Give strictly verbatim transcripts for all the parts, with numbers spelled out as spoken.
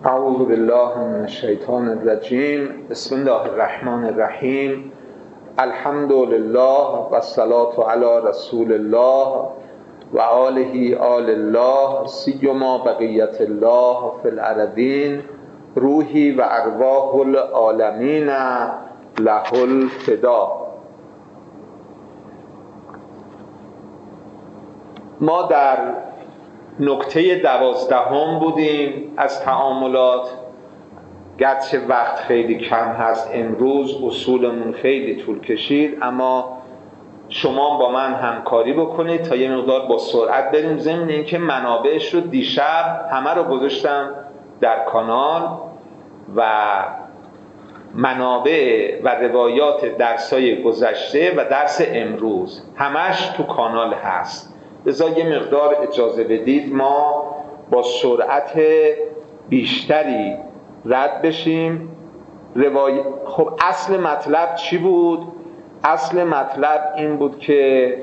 اعوذ بالله من الشیطان الرجیم. بسم الله الرحمن الرحیم. الحمد لله و الصلاة علی رسول الله و آله آل الله سیما بقیت الله فی الارضین روحی و ارواح العالمین له الفدا. ما در نکته دوازدهم بودیم از تعاملات. گرچه وقت خیلی کم هست امروز، اصولمون خیلی طول کشید، اما شما با من همکاری بکنید تا یه مقدار با سرعت بریم. ضمن اینکه منابعش رو دیشب همه رو گذاشتم در کانال و منابع و روایات درسای گذشته و درس امروز همش تو کانال هست. لذا یه مقدار اجازه بدید ما با سرعت بیشتری رد بشیم. روای... خب اصل مطلب چی بود؟ اصل مطلب این بود که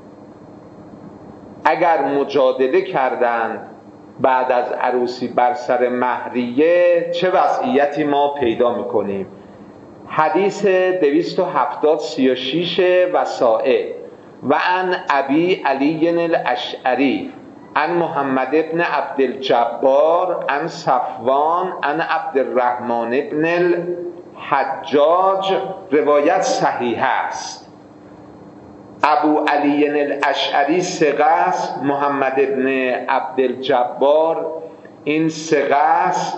اگر مجادله کردند بعد از عروسی بر سر مهریه چه وضعیتی ما پیدا میکنیم. حدیث دویست و هفتاد سی و شش وسائل و عن ابی علی الاشعری عن محمد ابن عبدالجبار عن صفوان عن عبدالرحمن ابن الحجاج. روایت صحیح است. ابو علی الاشعری ثقه است، محمد ابن عبدالجبار این ثقه است.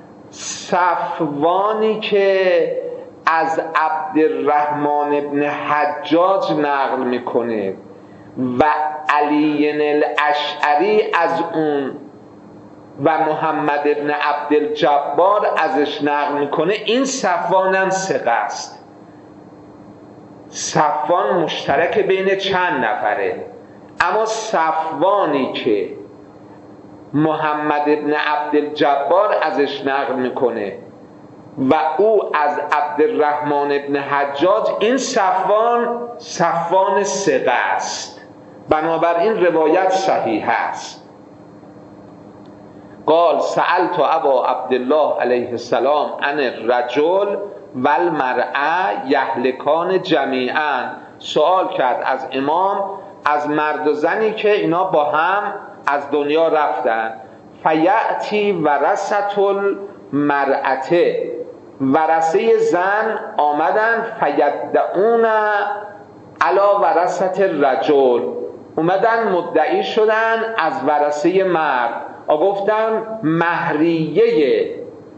صفوانی که از عبدالرحمن ابن حجاج نقل میکنه و علی الاشعری از اون و محمد ابن عبدالجبار ازش نقل میکنه، این صفوان هم ثقه است. صفوان مشترک بین چند نفره، اما صفوانی که محمد ابن عبدالجبار ازش نقل میکنه و او از عبدالرحمن ابن حجاج، این صفوان صفوان ثقه است، بنابراین روایت صحیح است. قال سألت ابا عبدالله علیه السلام عن الرجل و المرأة یهلکان جمیعا. سوال کرد از امام از مرد و زنی که اینا با هم از دنیا رفتن. فیأتی ورثة المرأة، ورثه زن آمدن. فیدعون علی ورثة الرجل، اومدن مدعی شدن از ورثه مرد. گفتن مهریه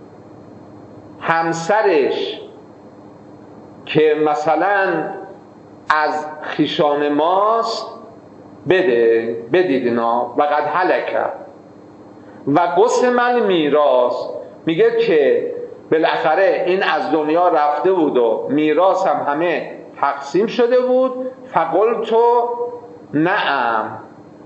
همسرش که مثلا از خیشان ماست بده، بدید اینا و قد هلکه و قسم المیراث. میگه که بالاخره این از دنیا رفته بود و میراث هم همه تقسیم شده بود. فقلت نعم،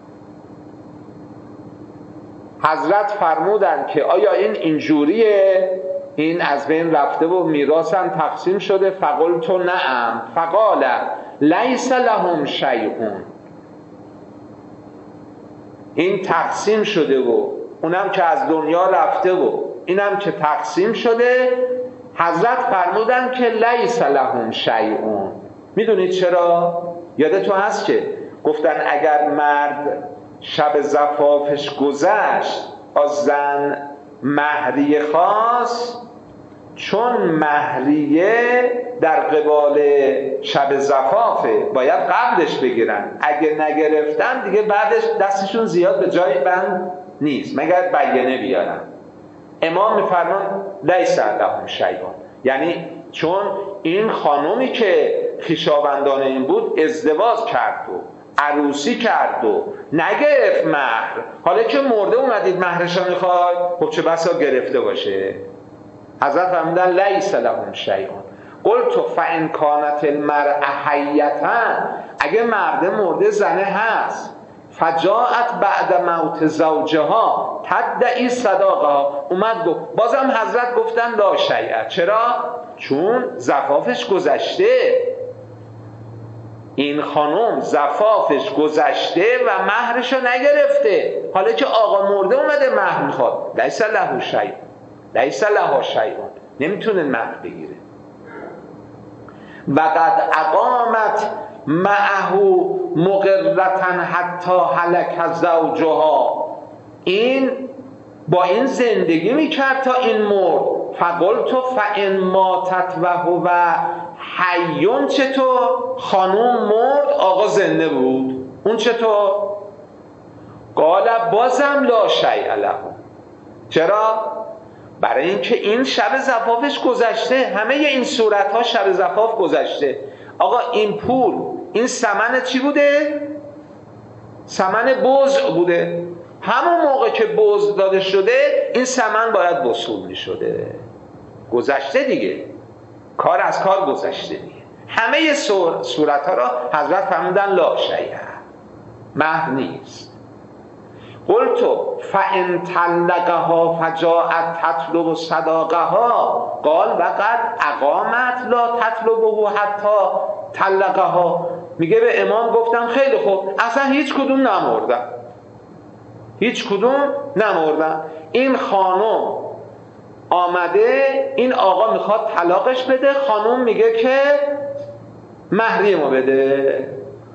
حضرت فرمودن که آیا این اینجوریه؟ این از بین رفته و میراث هم تقسیم شده. فقلت نعم. فقال لیس لهم شیء، این تقسیم شده و اونم که از دنیا رفته و اینم که تقسیم شده. حضرت فرمودن که لیس لهم شیء. میدونید چرا؟ یادتون هست که گفتن اگر مرد شب زفافش گذشت از زن مهریه خواست، چون مهریه در قبال شب زفافه باید قبلش بگیرن، اگه نگرفتن دیگه بعدش دستشون زیاد به جای بند نیست مگر بیانه بیارن. امام میفرمان لیس لهم شیء، یعنی چون این خانومی که خویشاوندان این بود ازدواج کرد و عروسی کرد و نگرفت مهر، حالا که مرده اومدید مهرش رو میخواد، خب چه بسا گرفته باشه. حضرت فرمودن لیس لهم شیء. قلت فان کانت المرأة حیة، اگه مرده مرده زنه هست، فجاءت بعد موت زوجها تدعی صداقها، اومد گفت، بازم حضرت گفتن لا شیء. چرا؟ چون زفافش گذشته، این خانم زفافش گذشته و مهرشو نگرفته، حالا که آقا مرده اومده مهر میخواد. لیس له شیء. لیس لها شیء، نمیتونه مهر بگیره. و قد اقامت معه مقرة حتی هلک زوجها، این با این زندگی میکرد تا این مرد. فقلت فان ماتت و هو حی، چطور؟ خانوم مرد آقا زنده بود، اون چطور؟ قال بازم لا شیء له. چرا؟ برای اینکه این شب زفافش گذشته، همه این صورتها شب زفاف گذشته. آقا این پول، این ثمن چی بوده؟ ثمن بزع بوده. همون موقع که بزع داده شده این ثمن باید وصول می شده. گذشته دیگه، کار از کار گذشته دیگه. همه صورتها را حضرت فرمودن لا شیء، مهر نیست. قلت فان طلقها فجاءت تطلب صداقها قال وقد اقامت لا تطلبه حتی طلقها. میگه به امام گفتم خیلی خوب، اصلا هیچ کدوم نمردن، هیچ کدوم نمردن. این خانم آمده، این آقا میخواد طلاقش بده، خانم میگه که مهریه ما بده.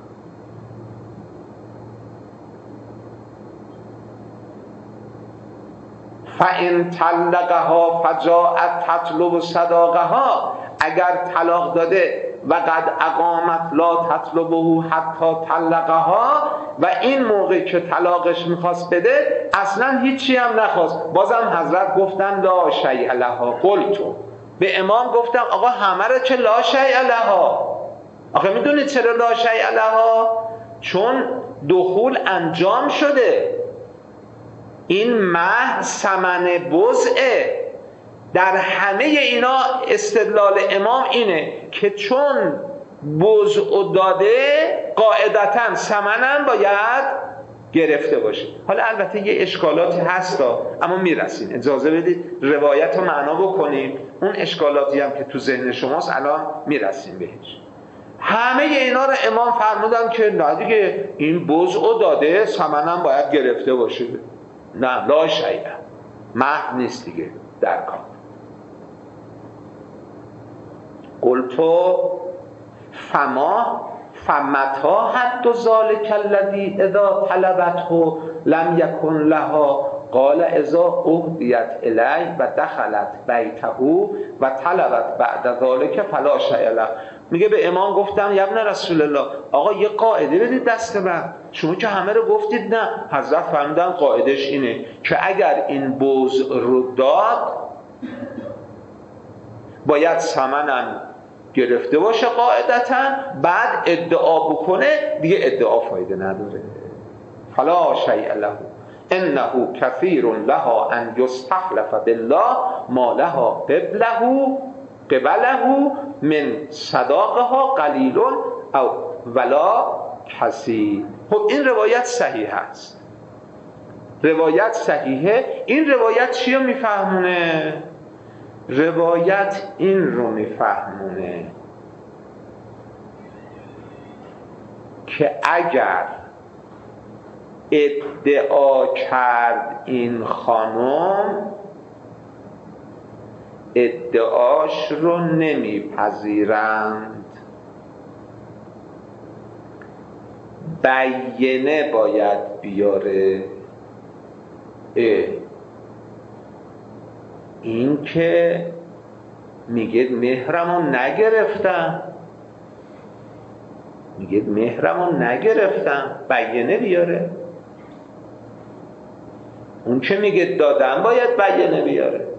فَإِن طَلَّقَهَا فَجَاءَتْ تَطْلُبُ صَدَاقَهَا، اگر طلاق داده و قد اقامت لا تطلبه حتی طلقها، و این موقع که طلاقش میخواست بده اصلا هیچی هم نخواست، بازم حضرت گفتن لا شیء لها. قلتو، به امام گفتم آقا همه رو که لا شیء لها. آخه میدونید چرا لا شیء لها؟ چون دخول انجام شده، این مهر ثمن بزعه. در همه اینا استدلال امام اینه که چون بزع داده قاعدتاً ثمنم باید گرفته باشه. حالا البته یه اشکالاتی هستا، اما میرسیم، اجازه بدید روایت رو معنا بکنیم. اون اشکالاتی هم که تو ذهن شماست الان میرسیم بهش. همه اینا رو امام فرمودن که نه دیگه، این بزع داده ثمنم باید گرفته باشه. نه، لا شیء، مهر نیست دیگه در کار. قلتو فما فمتا حد ذلک الذی اذا طلبته لم یکن لها قال اذا اهدیت الی و دخلت بیته و طلبت بعد ذلک فلا شیء له. میگه به امام گفتم یا ابن رسول الله، آقا یه قاعده بدید دست من، شما که همه رو گفتید نه. حضرت فرمودن قاعدش اینه که اگر این بزع رو داد باید ثمنم گرفته باشه قاعدتاً، بعد ادعا بکنه دیگه ادعا فایده نداره. فلا شیء له انه کثیر لها ان یستحلف بالله ما لها قبله قبله من صداقها قلیل او ولا کثیر. خب این روایت صحیح است، روایت صحیحه. این روایت چی رو میفهمونه؟ روایت این رو میفهمونه که اگر ادعا کرد این خانم، ادعاش رو نمیپذیرند، بیینه باید بیاره. این که میگه مهرمو نگرفتم، میگه مهرمو نگرفتم، بیینه بیاره. اون که میگه دادم باید بیینه بیاره.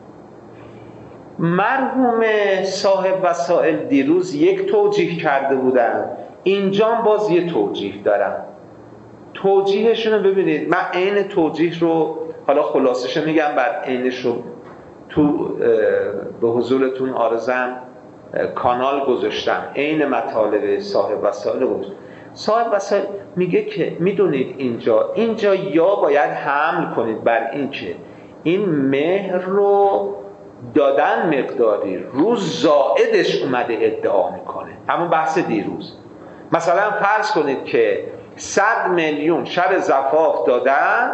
مرحوم صاحب وسائل دیروز یک توجیه کرده بودن، اینجا باز یه توجیه دارم. توجیهشون رو ببینید. من عین توجیه رو حالا خلاصش میگم، بعد عینش رو تو به حضورتون عارضم کانال گذاشتم، عین مطالب صاحب وسائل گذاشتم. صاحب وسائل میگه که میدونید اینجا اینجا یا باید حمل کنید بر این که این مهر رو دادن مقداری روز زائدش اومده ادعا میکنه. همون بحث دیروز. مثلا فرض کنید که صد میلیون شب زفاف دادن،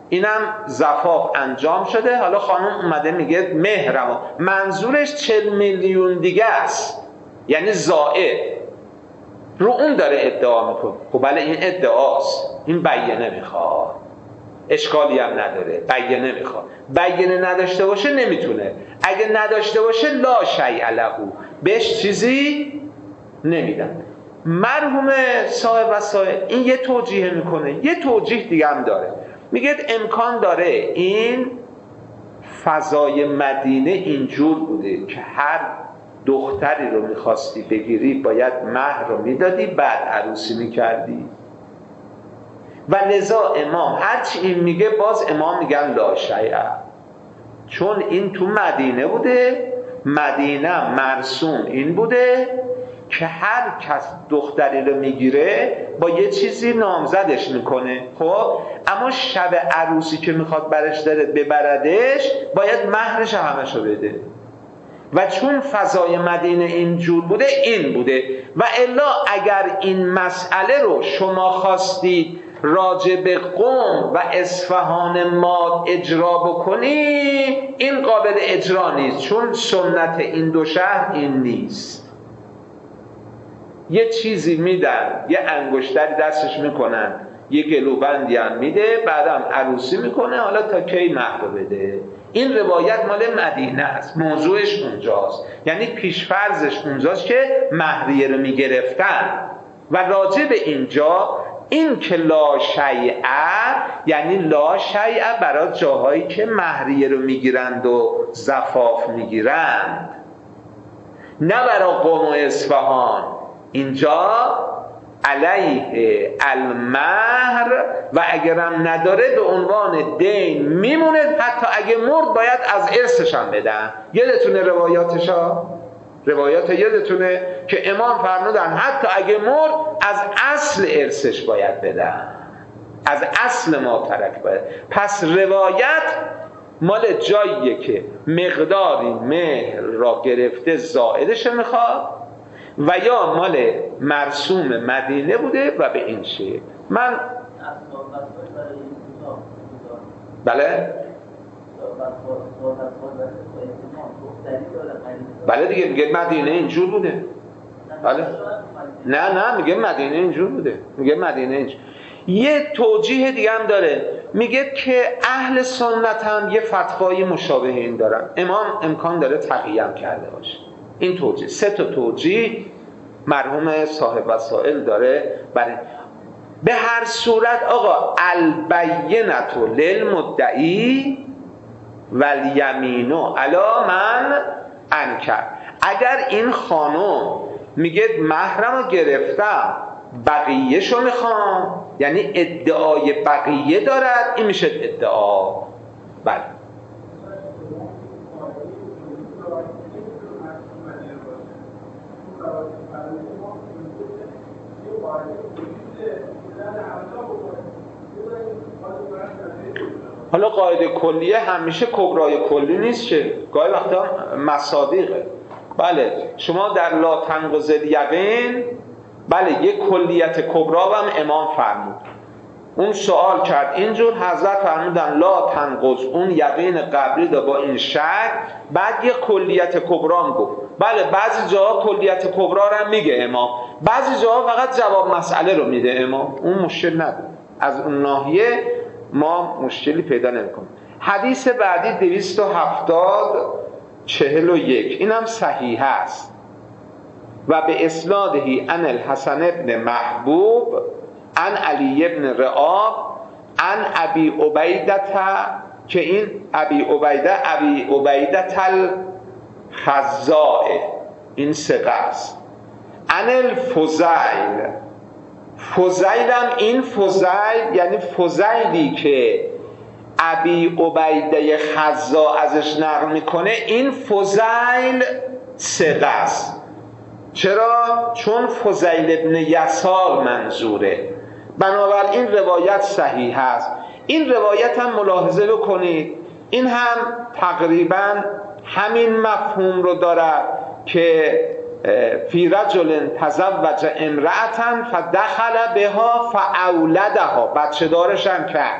اینم زفاف انجام شده. حالا خانم اومده میگه مهرم، منظورش چهل میلیون دیگه است، یعنی زائد رو اون داره ادعا میکنه. خب بله این ادعاست، این بیانه میخواد، اشکالی هم نداره، بیانه میخواد. بیانه نداشته باشه نمیتونه، اگه نداشته باشه لا شیء له، بهش چیزی نمیدن. مرحوم صاحب وسائل این یه توجیه میکنه، یه توجیه دیگه هم داره، میگه امکان داره این فضای مدینه اینجور بوده که هر دختری رو میخواستی بگیری باید مهر رو میدادی بعد عروسی میکردی، و لذا امام هرچی این میگه باز امام میگن لا شیء، چون این تو مدینه بوده، مدینه مرسوم این بوده که هر کس دختری رو میگیره با یه چیزی نامزدش میکنه. خب اما شب عروسی که میخواد برش داره ببردش باید مهرش همشو بده، و چون فضای مدینه اینجور بوده این بوده. و الا اگر این مسئله رو شما خواستید راجع به قم و اصفهان ما اجرا بکنی، این قابل اجرا نیست، چون سنت این دو شهر این نیست. یه چیزی میدن، یه انگشتری دستش میکنن، یه گلوبندی هم میده، بعدم عروسی میکنه، حالا تا کی مهر بده. این روایت مال مدینه است، موضوعش اونجاست، یعنی پیشفرضش اونجاست که مهریه رو میگرفتن. و راجع به اینجا این که لا شیء، یعنی لا شیء برای جاهایی که مهریه رو میگیرند و زفاف میگیرند، نه برای قم و اصفهان. اینجا علیه المهر، و اگرم نداره به عنوان دین میمونه، حتی اگه مرد باید از ارثش هم بدن. یادتونه روایاتشا؟ روایات یادتونه که امام فرمودن حتی اگه مرد از اصل ارثش باید بدن، از اصل ما ترک باید. پس روایت مال جاییه که مقداری مهر را گرفته زائدش میخواد، و یا مال مرسوم مدینه بوده و به این شکل. من بله بله دیگه میگه مدینه اینجور بوده. بله نه نه میگه مدینه اینجور بوده، میگه مدینه اینجور. یه توجیه دیگه هم داره، میگه که اهل سنت هم یه فتوای مشابه این دارن، امام امکان داره تقییم کرده باشه. این توجیه، سه تا توجیه مرحوم صاحب وسائل داره برای. به هر صورت آقا البینة للمدعی والیمین علی من انکر. اگر این خانم میگه محرم رو گرفتم بقیه‌شو میخوام، یعنی ادعای بقیه دارد، این میشه ادعا. بله حالا قاعده کلیه همیشه کبرای کلی نیست که، گاهی وقتا مصادیقه. بله شما در لا تنقض الیقین، بله یک کلیت کبرا هم امام فرمود. اون سوال کرد اینجور، حضرت فرمودن لا تنقض، اون یقین قبلی دا با این شک، بعد یک کلیت کبرا هم گفت. بله بعضی جاها کلیت کبرا رو هم میگه امام، بعضی جاها فقط جواب مسئله رو میده امام، اون مشکل نداره. از اون ناحیه ما مشکلی پیدا نمی‌کنیم. حدیث بعدی دویست و هفتاد چهل و یک، این هم صحیح است و به اسنادهی عن الحسن ابن محبوب عن علی ابن رعاب عن ابی عبیده، که این ابی عبیده ابی عبیده الخزاع، این ثقه است. عن الفضیل، فضیلم این فضیل یعنی فضیلی که ابی عبیده خزاع ازش نقل میکنه، این فضیل ثقه است. چرا؟ چون فضیل ابن یسار منظوره، بنابراین روایت صحیح است. این روایت هم ملاحظه بکنید، این هم تقریبا همین مفهوم رو دارد که فی رجل تزوج امرأة فدخل بها فاولدها، بچه دارش هم کرد.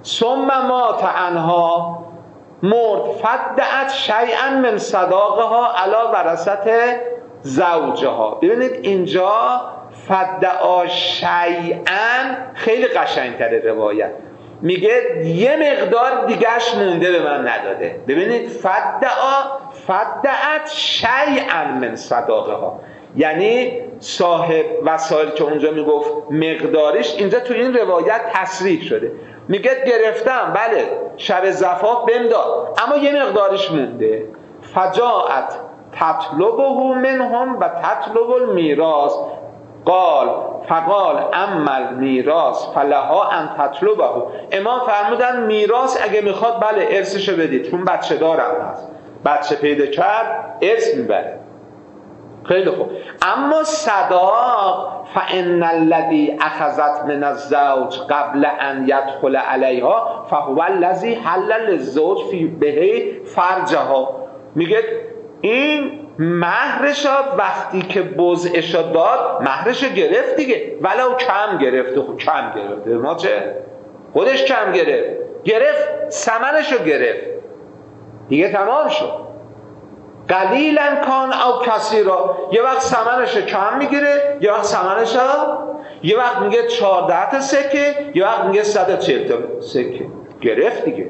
ثم مات عنها، مرد، فدعت شیئا من صداقها علی ورثه زوجها. ببینید اینجا فدعا شیئا خیلی قشنگتره روایت، میگه یه مقدار دیگرش مونده به من نداده. ببینید فدعا فدعت شیئا من صداقها، یعنی صاحب وسایل که اونجا میگفت مقدارش، اینجا تو این روایت تصریح شده، میگه گرفتم بله شب زفاف بهم داد اما یه مقدارش مونده. فجاءت تطلبه منهم و تطلب المیراث قال فقال اما المیراث فلها ان تطلبه. امام فرمودن میراث اگه میخواد بله ارثشو بدید چون بچه دارم هست، بچه پیدا کرد ارث میبره. خیلی خوب. اما صداق فان الذی اخذت من الزوج قبل ان يدخل علیها فهو الذی حل للزوج فی به فرجها. میگه این مهرشا وقتی که بزعشا داد مهرشا گرفت دیگه، ولو کم گرفته. خب کم گرفته ما چه؟ خودش کم گرفت، گرفت ثمنشو گرفت دیگه، تمام شد. قلیلا کان او کثیرا، یه وقت ثمنشو کم میگیره، یه وقت ثمنشو، یه وقت میگه چهارده تا سکه، یه وقت میگه صد و چهل تا سکه، گرفت دیگه.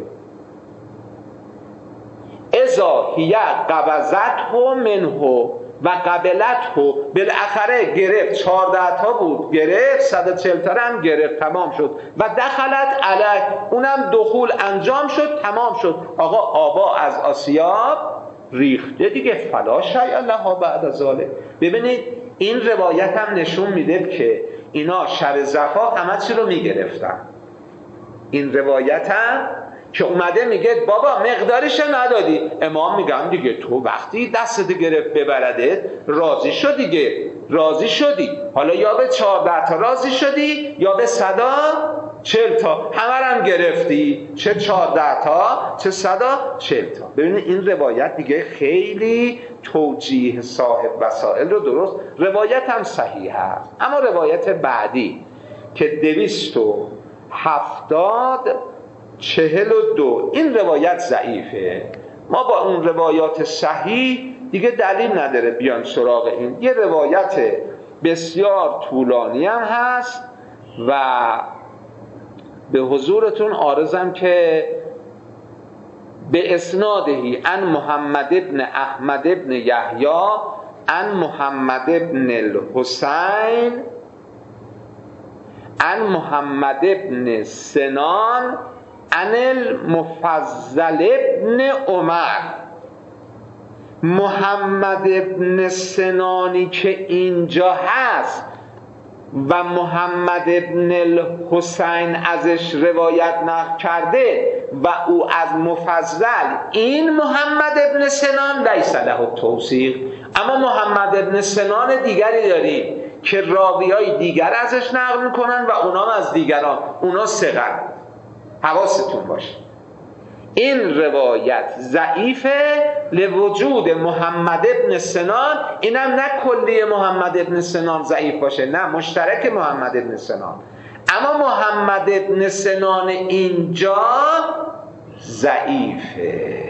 اذا هی قبضته منه و قبلته، بالاخره گرفت، چهارده تا بود گرفت، صد و چهل تا هم گرفت، تمام شد. و دخلت علیه، اونم دخول انجام شد، تمام شد. آقا آبا از آسیاب ریخته دیگه، فلا شیء لها بعد ذلک. ببینید این روایت هم نشون میده که اینا شب زفاف همه چی رو میگرفتن. این روایت هم که اومده میگه بابا مقدارش ندادی، امام میگم دیگه تو وقتی دستت گرفت ببرده راضی شدی دیگه، راضی شدی، حالا یا به چهارده تا راضی شدی یا به صدا چهل تا، همه هم گرفتی، چه چهارده تا چه صدا چهل تا. ببینید این روایت دیگه خیلی توجیه صاحب وسائل رو درست، روایت هم صحیح هست. اما روایت بعدی که دویست و هفتاد چهل و دو، این روایت ضعیفه. ما با اون روایات صحیح دیگه دلیل نداره بیان سراغ این. یه روایت بسیار طولانی هم هست و به حضورتون عارضم که به اسنادهی ان محمد ابن احمد ابن یحیی ان محمد ابن الحسین ان محمد ابن سنان ان المفضل ابن عمر. محمد ابن سنانی که اینجا هست و محمد ابن الحسین ازش روایت نقل کرده و او از مفضل، این محمد ابن سنان لیس له توثیق. اما محمد ابن سنان دیگری داریم که راویای دیگر ازش نقل میکنن و اونام از دیگران، اونا ثقه. حواستون باشه این روایت ضعیفه لوجود محمد ابن سنان. اینم نه کلی محمد ابن سنان ضعیف باشه، نه مشترک محمد ابن سنان، اما محمد ابن سنان اینجا ضعیفه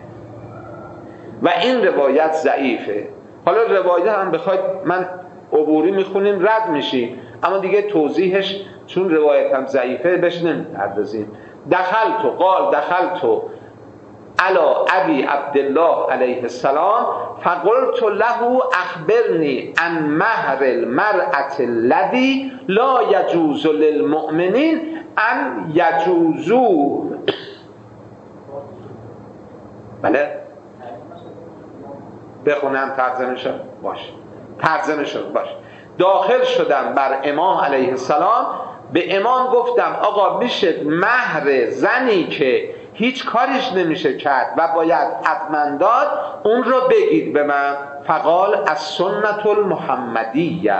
و این روایت ضعیفه. حالا روایت هم بخواید من عبوری میخونیم رد میشیم، اما دیگه توضیحش چون روایت هم ضعیفه بهش نمیپردازیم. دخلتو قال دخلتو علی ابی عبدالله علیه السلام فقلت له اخبرنی عن مهر المرأة الذی لا یجوز للمؤمنین ان یجوزو. بله بخونم ترجمه‌شو باش، ترجمه‌شو باش. داخل شدم بر امام علیه السلام، به امام گفتم آقا میشه مهر زنی که هیچ کارش نمیشه کرد و باید حتما داد اون رو بگید به من. فقال از سنت المحمدیه،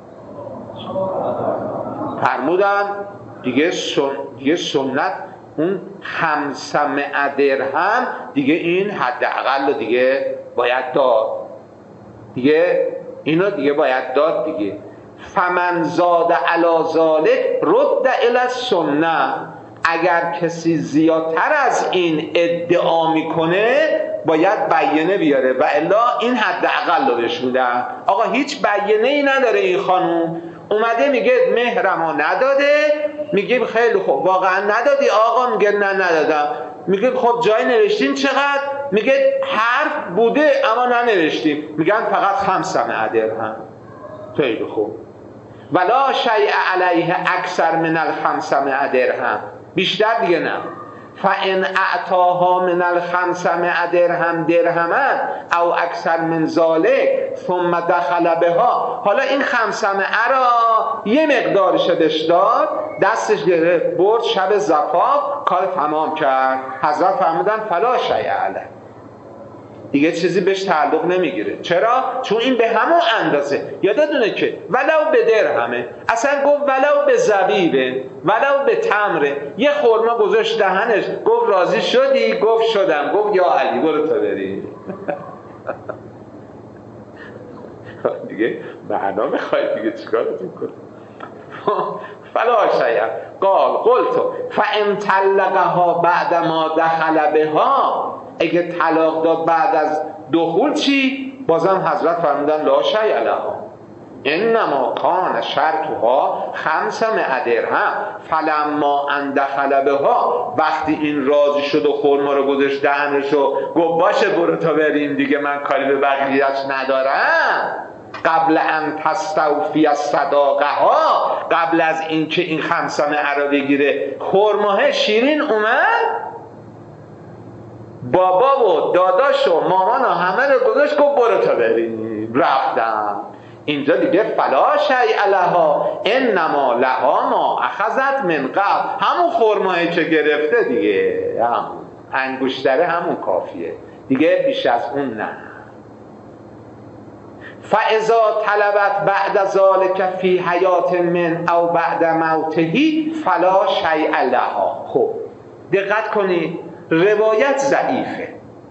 فرمودن دیگه, سن... دیگه سنت اون خمسمائه درهم دیگه این حداقل دیگه باید داد دیگه، اینو دیگه باید داد دیگه. فمن زاد علی ذلک رد الی السنه، اگر کسی زیادتر از این ادعا میکنه باید بیانه بیاره و الا این حداقل رو بهش میدن. آقا هیچ بیانه ای نداره این خانوم، اومده میگه مهرمو نداده، میگه خیلی خوب واقعا ندادی آقا؟ میگه نه ندادم. میگه خب جای نوشتین چقدر؟ میگه حرف بوده اما ننوشتیم. میگن فقط خمسمائة درهم. خیلی خوب. ولا شیء علیه اکثر من الخمسمائة درهم، بیشتر دیگه نه. فان اعطاها من الخمسمائة درهم درهما او اکثر من ذلك ثم دخل بها، حالا این خمسمائة را یه مقدارش بهش داد، دستش گرفت برد شب زفاف کار تمام کرد. حضرت فرمودن فلا شیء علیه، دیگه چیزی بهش تعلق نمیگیره. چرا؟ چون این به همون اندازه. یادتونه که ولو به درهمه، اصلا گفت ولو به زبیبه، ولو به تمره. یه خرما گذاشت دهنش، گفت راضی شدی؟ گفت شدم. گفت یا علی برو تا بری. دیگه معنا میخواید دیگه چیکارتون کنه؟ فلا شیء. قال قلت فان طلقها بعد ما دخل بها، اگه طلاق داد بعد از دخول چی؟ بازم حضرت فرمودن لا شیء لها، انما کان شرطها خمسمائة درهم فلما ان دخل بها، وقتی این راضی شد و خرما رو گذاشت دهنش و گفت باشه برو تا بریم دیگه من کاری به بقیه‌اش ندارم، قبل ان تستوفی الصداقها، قبل از اینکه این خمسمائة رو بگیره، خرماه شیرین اومد بابا و داداش و مامان و همه رو گذاشت گفت برو تا بریم، رفتم. اینجا دیگه فلا شیء لها انما لها ما اخذت من قبل، همون خرمایی که گرفته دیگه، همون انگشتره همون کافیه دیگه، بیش از اون نه. فاذا طلبت بعد ذلك فی حیات من او بعد موته فلا شیء لها. خب دقت کنید، روایت ضعیفه.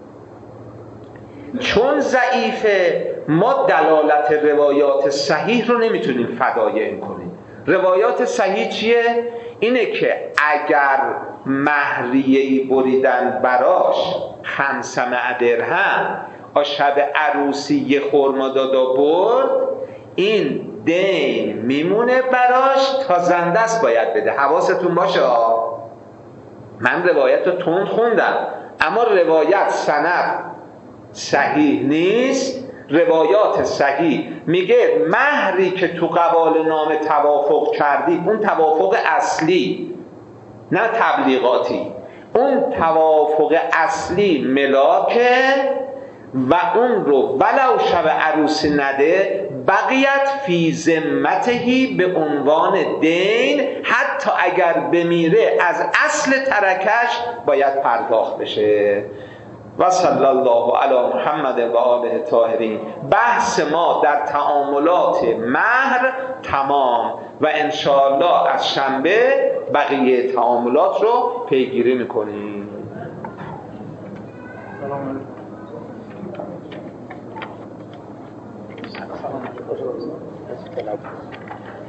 چون ضعیفه ما دلالت روایات صحیح رو نمیتونیم فداین کنیم. روایات صحیح چیه؟ اینه که اگر مهریه‌ای بریدن براش خمسمائة درهم، شب عروسی یه خرما دادا برد، این دین میمونه براش تا زندست باید بده. حواستون باشه. من روایت رو تند خوندم اما روایت سند صحیح نیست. روایات صحیح میگه مهری که تو قبال نامه توافق کردی، اون توافق اصلی نه تبلیغاتی، اون توافق اصلی ملاکه و اون رو ولو شب عروسی نده بقیت فی ذمتهی به عنوان دین، حتی اگر بمیره از اصل ترکش باید پرداخت بشه. و صلی الله علی محمد و آله طاهرین. بحث ما در تعاملات مهر تمام و انشاءالله از شنبه بقیه تعاملات رو پیگیری میکنیم. سلام علیکم.